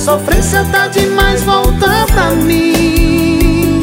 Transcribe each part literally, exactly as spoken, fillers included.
sofrência tá demais, volta pra mim.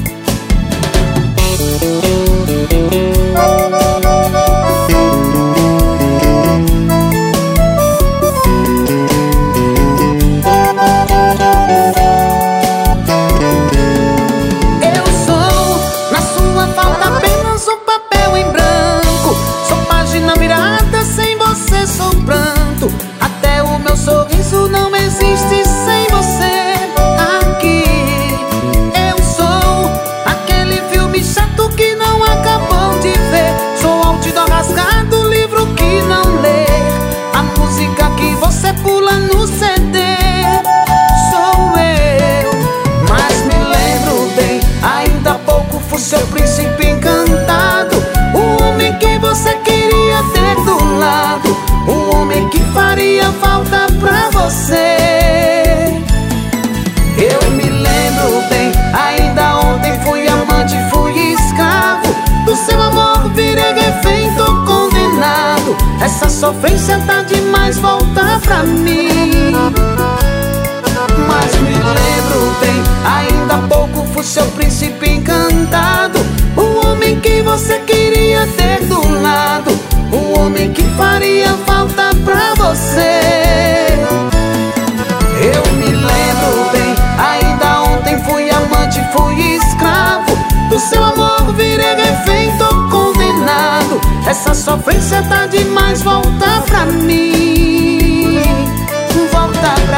Eu sou, na sua falta, apenas um papel em branco. Sou página virada, sem você sou pranto. Até o meu sorriso não existe sem você aqui. Eu sou aquele filme chato que não acabou de ver. Sou outdoor rasgado, livro que não lê, a música que você pula no C D. Sou eu, mas me lembro bem, ainda há pouco fui seu príncipe encantado, o homem que você queria ter do lado, o homem que faria falta pra você. Eu me lembro bem, ainda ontem fui amante, fui escravo do seu amor, virei refém, tô condenado. Essa sofrência tá demais, volta pra mim. Mas me lembro bem, ainda há pouco fui seu príncipe encantado, o homem que você queria ter do lado, o homem que faria falta pra você. Eu me lembro bem, ainda ontem fui amante, fui escravo do seu amor, virei refém, tô condenado. Essa sofrência tá demais, volta pra mim. Volta pra mim.